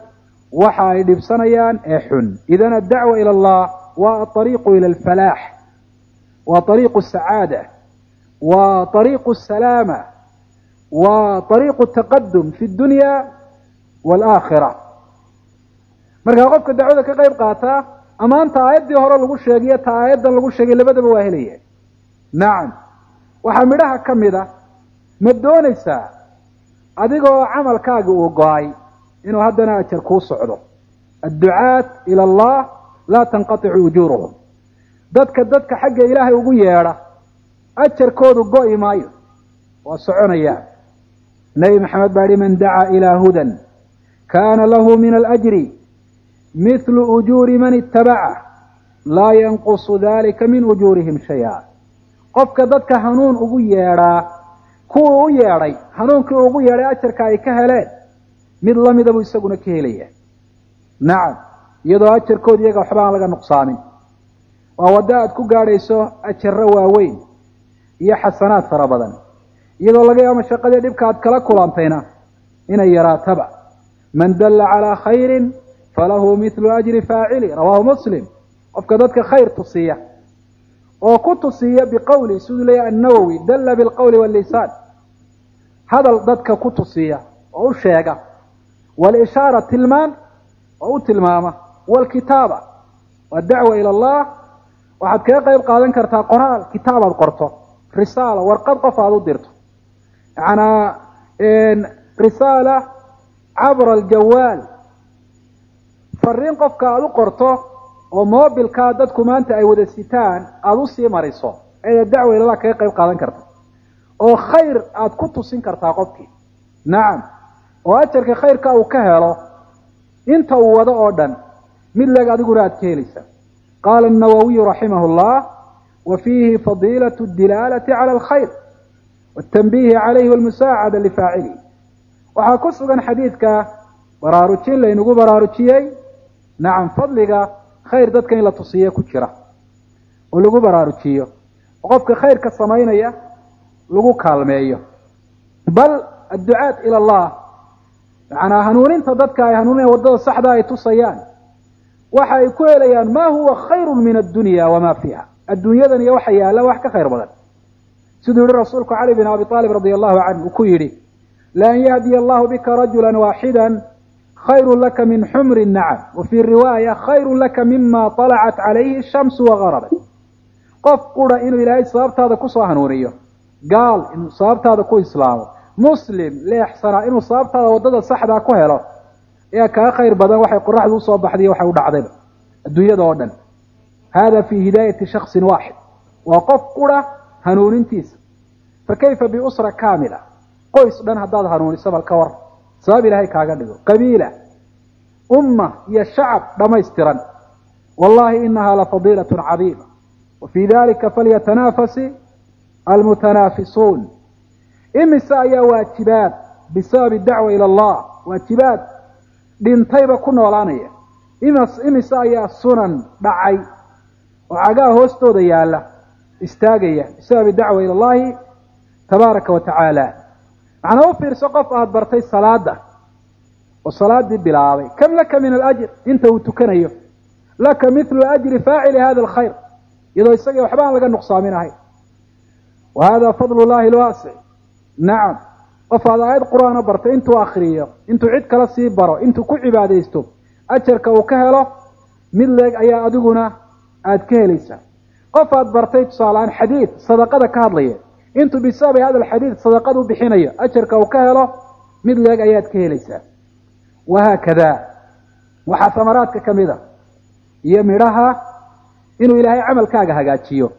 waxa ay dhibsanayaan ee xun. idan addacwa ila allah waa ariiqu ila alfalaax, waa ariiqu asacaada, waa ariiqu asalaama, waa ariiqu taqadum fi dunya waalaakhira. markaa qofka dacwada ka qayb qaataa amaanta aayaddii hore lagu sheegiyo ta aayaddan lagu sheegay labadaba waa helaya. nacam, waxaa midhaha ka mid a, ma doonaysaa adigoo camalkaaga uu go-ay inuu haddana ajar kuu socdo. adducaat ila allah laa tanqaticu ujuuruhum, dadka xagga ilaahay ugu yeedha ajarkoodu go-i maayo, waa soconayaan. nebi maxamed baa yihi man dacaa ilaa hudan kaana lahu min alajri mithlu ujuuri man ittabaca laa yanqusu dalika min ujuurihim shay-a. qofka dadka hanuun ugu yeedhaa, kuwa u yeedhay hanuunkii ugu yeedhay ajarka ay ka heleen mid lamida buu isaguna ka helaya. nacam, iyadoo ajarkooda iyaga waxba aan laga nuqsaamin. waa waddo aad ku gaadhayso ajaro waaweyn iyo xasanaad fara badan, iyadoo laga yaabo mashaqadii dhibka aad kala kulantayna inay yaraataba. man dalla calaa khayrin falahu mithlu ajri faacili, rawaahu muslim. qofka dadka khayr tusiya oo ku tusiya biqowli, siduu leeyahay annawowi, dalla bilqowli wallisaan, hadal dadka ku tusiya oo u sheega, walishaara tilmaan oo u tilmaama, walkitaaba waa dacwa ila allah. waxaad kaga qayb qaadan kartaa qoraal, kitaab aad qorto, risaala, warqad qof aad u dirto, yacanaa risaala cabra aljawaal, fariin qofka aad u qorto oo moobilkaa dadku maanta ay wada sitaan aada usii mariso, ayaad dacwa ila allah kaga qayb qaadan karta, oo khayr aad ku tusin kartaa qofkii. nacam, oo ajarka khayrka uu ka helo inta uu wado oo dhan mid leg adiguna aad ka helaysa. qaala الnawawiyu raximah اllah wa fiihi fadiilaة اdilaalati calى اlkhayr wاtanbihi calayhi wاlmusaacada lifaacilihi. waxaa ku sugan xadiidka baraarujin laynagu baraarujiyey, nacam, fadliga khayr dadka in la tusiye ku jira oo lagu baraarujiyo, oo qofka khayrka samaynaya lagu kaalmeeyo. bal adducaat ila allah, yacanaa hanuuninta dadka ay hanuuninayaan waddada saxda ay tusayaan, waxa ay ku helayaan maa huwa khayru min addunya wamaa fiiha. adduunyadan iyo waxa yaalla wax ka khayr badan. siduu yihi rasuulku cali bin abi aalib radia allahu canhu, uu ku yidhi laan yahdiya allahu bika rajula waaxida khayru laka min xumri nacam, wa fii riwaaya khayru laka mima طalacat calayhi shamsu wagarabat. qof qura inuu ilaahay sababtaada kusoo hanuuniyo, gaal inuu sababtaada ku islaamo, muslim leexsanaa inuu sababtaada waddada saxdaa ku helo, ayaa kaa khayr badan waxay qoraxdu usoo baxday waxay u dhacdayba adduunyada oo dhan. hada fii hidaayati shaksin waaxid, waa qof qura hanuunintiisa. fakayfa biusra kaamila, qoys dhan haddaad hanuuniso bal ka war, sabab ilaahay kaaga dhigo, qabiila, umma iyo shacab dhamaystiran. wallahi inaha lafadiilaة cadiima, wa fii dalika falyatanafasi almutanaafisuun. imise ayaa waajibaad bisababi dacwa ila allah, waajibaad dhintayba ku noolaanaya. imise ayaa sunan dhacay oo cagaha hoostooda yaalla istaagaya bisababi dacwa ila allahi tabaaraka wa tacaala. macnaa u fiirso, qof aada bartay salaada oo salaadii bilaabay, kam laka min alajr, inta uu tukanayo, laka mithlu ajri faacili hada alkhayr, iyadoo isagii waxba aan laga nuqsaaminahay. wa hada fadlu llahi alwaasic. nacam, qof aad aayad qur-aana bartay, intuu akriyo, intuu cid kala sii baro, intuu ku cibaadaysto, ajarka uu ka helo mid leeg ayaa adiguna aada ka helaysaa. qof aad bartay tusaaleaan xadiid sadaqada ka hadlaya, intuu bisababi hada alxadiid sadaqada u bixinayo, ajarka uu ka helo mid leeg ayaad ka helaysaa. wahaakada waxaa thamaraadka ka mid a iyo midhaha inuu ilaahay camalkaaga hagaajiyo.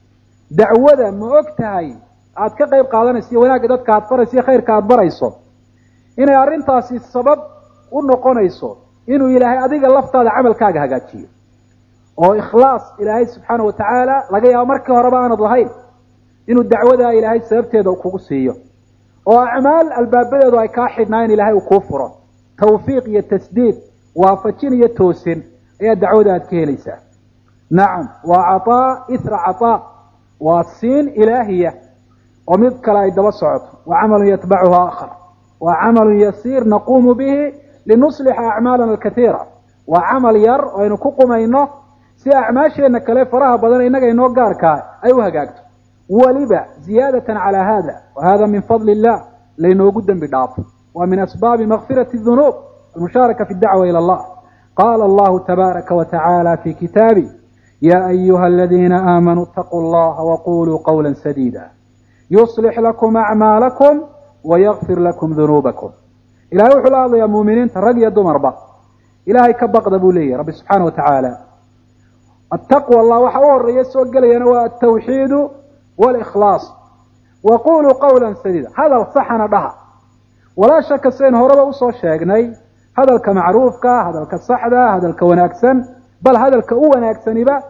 dacwada ma og tahay aad ka qayb qaadanayso iyo wanaagga dadka aad barayso iyo khayrka aad barayso, inay arrintaasi sabab u noqonayso inuu ilaahay adiga laftaada camalkaaga hagaajiyo, oo ikhlaas ilaahay subxaana wa tacaala laga yaabo markii horeba aanad lahayn, inuu dacwadaa ilaahay sababteeda kugu siiyo, oo acmaal albaabadeedu ay kaa xidhnaayen ilaahay uu kuu furo. tawfiiq iyo tasdiid, waafajin iyo toosin ayaa dacwada aad ka helaysaa. nacam, waa cataa ithra cataa, waa siin ilaahiya oo mid kale ay daba socoto. wa camalun yatbacuhu aakhar, waa camalun yasiir naquumu bihi لنصلح أعمالنا الكثيرة وعمل ير وينكقم إنه سي أعماشنا كلا فراها بدل إنك إنه قارك أيها قاقت ولبا زيادة على هذا وهذا من فضل الله لأنه قدم بضعف ومن أسباب مغفرة الذنوب المشاركة في الدعوة إلى الله. قال الله تبارك وتعالى في كتابه يا أيها الذين آمنوا اتقوا الله وقولوا قولا سديدا يصلح لكم أعمالكم ويغفر لكم ذنوبكم. إلهي وحلا يا مؤمنين ترقي يدوم أربع إلهي كبق دبولي رب سبحانه وتعالى التقوى الله وحور يسوى قال هو التوحيد والإخلاص وقولوا قولا سديدا. هذا الصحنا بها ولا شك سين هربا وصو شيغني هذا كمعروف هذا كصحبه هذا كوناكسن بل هذا كوناكسن با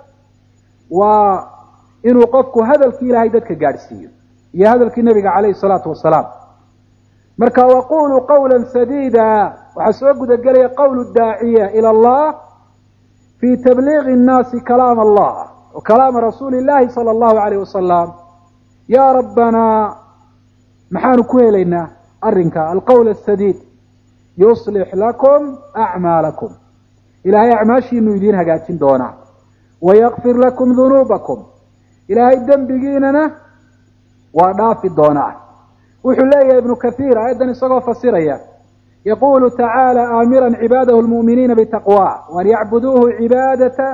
وإنه قفكو هذا الكيلة هيدتك قارسيه يا هذا النبي عليه الصلاة والسلام مركا وقولوا قولا سديدا وحسوق دقلي قول الداعية إلى الله في تبليغ الناس كلام الله وكلام رسول الله صلى الله عليه وسلم. يا ربنا محانو كويلينا أرنكا القول السديد يصلح لكم أعمالكم إلهي أعماشي إنه يدينها قاتين دونا ويغفر لكم ذنوبكم إلهي الدم بقيننا ونافي الدونا. وحلي ابن كثير أيضا يصغى فسيريا يقول تعالى آمرا عباده المؤمنين بتقواه وأن يعبدوه عبادة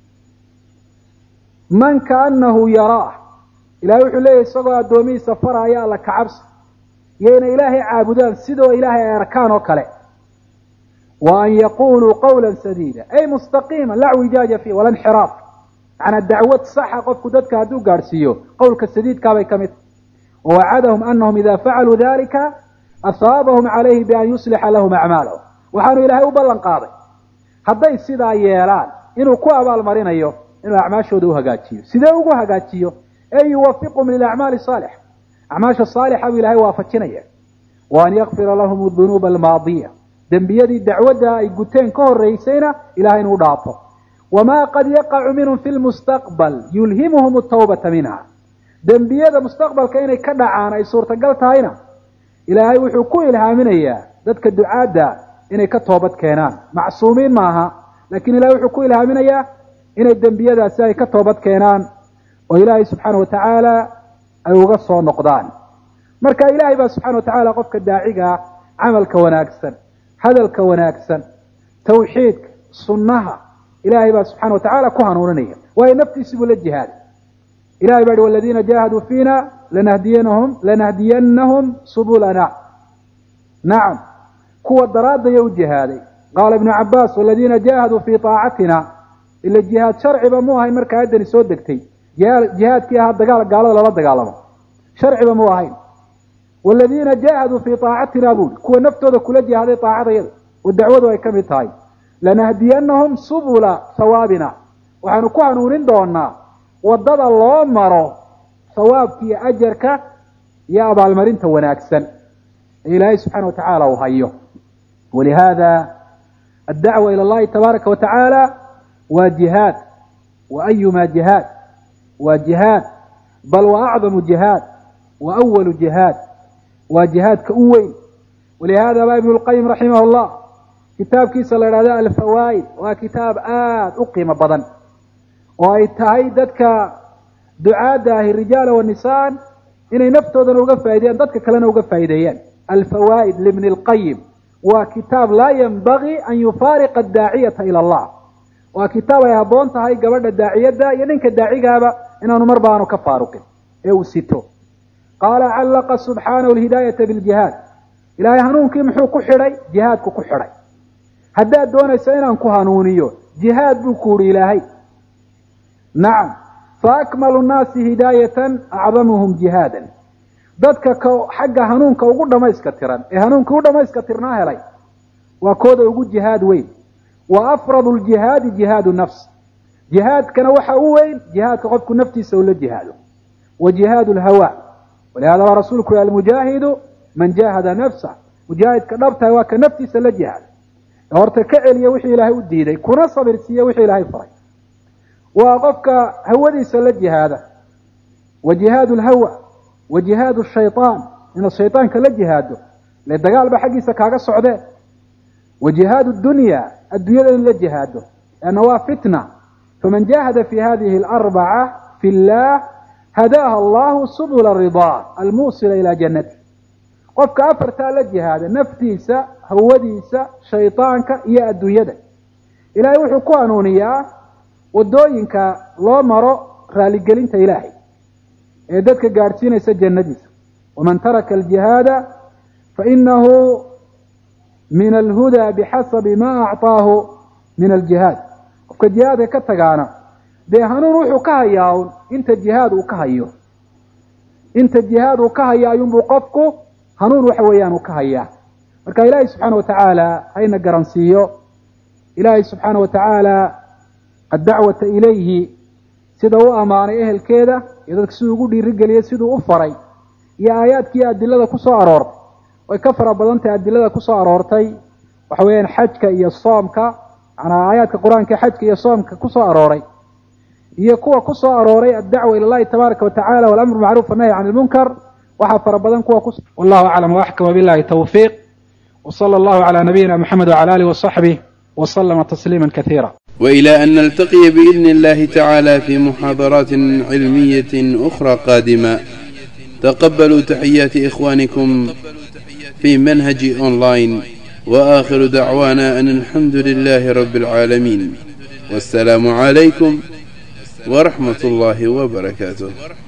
من كأنه يراه. إلهي وحلي يصغى الدومي سفرها يا الله كعبس يين إلهي عابدان سيدو إلهي أركان وكله وأن يقولوا قولا سديدا أي مستقيما لا اعوجاج فيه ولا انحراف عن الدعوة الصحة قد كدتك هدو قارسيو قولك السديد كابي كمت. ووعدهم أنهم إذا فعلوا ذلك أصابهم عليه بأن يصلح لهم أعمالهم وحانوا إلهي وبلن قاضي هذا السيدة ييران إنه كوابا المرين أيوه إنه أعماشه دوها قاتشيو سيدة وقوها قاتشيو أي يوفقهم للأعمال الصالحة أعماش الصالحة إلهي وافتشنية وأن يغفر لهم الذنوب الماضية دنبيدي الدعوة يقولتين كهر رئيسينا إلهي نوضعفه وما قد يقع منهم في المستقبل يلهمهم التوبة منها دنبيدا مستقبل كاين كدعان اي سورة قلتهاينا إلهي وحكو إلهامينيا ذاتك الدعاء دا إني كتوبت كينان معصومين معها لكن إلهي وحكو إلهامينيا إني الدنبيدا ساي كتوبت كينان وإلهي سبحانه وتعالى أي وغصوا النقدان مركا إلهي با سبحانه وتعالى قفك الداعيقا عملك وناكسا هذلك وناكسا توحيدك صنها إلهي با سبحانه وتعالى كهانونيا وهي نفتي سبل الجهاد إلهي بعد والذين جاهدوا فينا لنهدينهم سبلنا. نعم كوى الدراد يو جهادي. قال ابن عباس والذين جاهدوا في طاعتنا إلا الجهاد شرعي بموهاي مركا يدني سودكتي جهاد كيها الدقال قالوا لا دقالهم شرعي بموهاي والذين جاهدوا في طاعتنا بول كوى نفتو ذا كل جهادي طاعة يد والدعوة كمتهاي لنهدينهم سبل ثوابنا وحنكوها نورين دوننا ودد الله مرو ثوابك أجرك يا أبا المرين توناكسن إلهي سبحانه وتعالى وهيه. ولهذا الدعوة إلى الله تبارك وتعالى وجهاد وأيما جهاد وجهاد بل وأعظم جهاد وأول جهاد وجهاد كأوين. ولهذا ابن القيم رحمه الله كتاب كيس الرداء الفوائد وكتاب أقيم بضن وإتهاي ذاتك دعاده الرجال والنساء إنه نفتوذا وقف فايدين ذاتك كلنا وقف فايدين. الفوائد لابن القيم وكتاب لا ينبغي أن يفارق الداعية إلى الله وكتاب يهبون تهاي قبل الداعية دا ينك الداعية هذا إنه مربان كفارق أو ستو. قال علق سبحانه الهداية بالجهاد إلهي هنون كمحو كحري جهاد كحري هدا دون سينا كهانونيو جهاد بكور إلهي. نعم فأكمل الناس هداية أعظمهم جهادا ذاتك حق هنونك وقود ما يسكتران هنونك وقود ما يسكترناها لي وكود وقود جهاد وين وأفرض الجهاد جهاد النفس جهاد كان وحاوين جهاد قد نفتي سوى جهاده وجهاد الهوى. ولهذا رسولك المجاهد من جاهد نفسه مجاهد كنبته وكنفتي سوى جهاد ورتكعل يوحي إلهي وديدي كنا صبر سيوحي إلهي فري وقفك هودي سلج هذا وجهاد الهوى وجهاد الشيطان إن الشيطان كلا جهاده للدقال بحقي سكاك الصعداء وجهاد الدنيا للجهاد لأنه فتنة. فمن جاهد في هذه الأربعة في الله هداها الله سبل الرضا الموصل إلى جنته. قفك أفرتا لجهاد نفتيسة هوديسة شيطانك يا الدنيا إلهي وحو قانونيا ودوينك لو مرو رالقلينت إلهي إيدادك قارتين يسجل نديس. ومن ترك الجهاد فإنه من الهدى بحسب ما أعطاه من الجهاد. قفك الجهاد كتغانا دي هنو روحو كهياون انت الجهاد وكهيو انت الجهاد وكهيا ينبو قفكو هنو روح ويان وكهيا. marka ilaahay subhanahu wa ta'ala ayna garansiyo ilaahay subhanahu wa ta'ala ad-da'wata ilayhi sida uu amaanay ehelkeeda idadka si ugu dhiirigeliyay sidoo u faray iyo aayaadkii adilada ku soo aroortay way ka fara badantay adilada ku soo aroortay waxa weeyaan xajka iyo soomka ana aayaadka quraanka xajka iyo soomka ku soo arooray iyo kuwa ku soo arooray ad-da'wa ila Allah tabaaraka wa ta'ala wal amru ma'ruf wa nahy 'anil munkar waxa fara badan kuwa ku wallahu a'lam wa ahkama billahi tawfiq وصلى الله على نبينا محمد وعلى آله وصحبه وسلم تسليما كثيرا. وإلى أن نلتقي بإذن الله تعالى في محاضرات علمية أخرى قادمة، تقبلوا تحيات إخوانكم في منهج أونلاين، وآخر دعوانا أن الحمد لله رب العالمين، والسلام عليكم ورحمة الله وبركاته.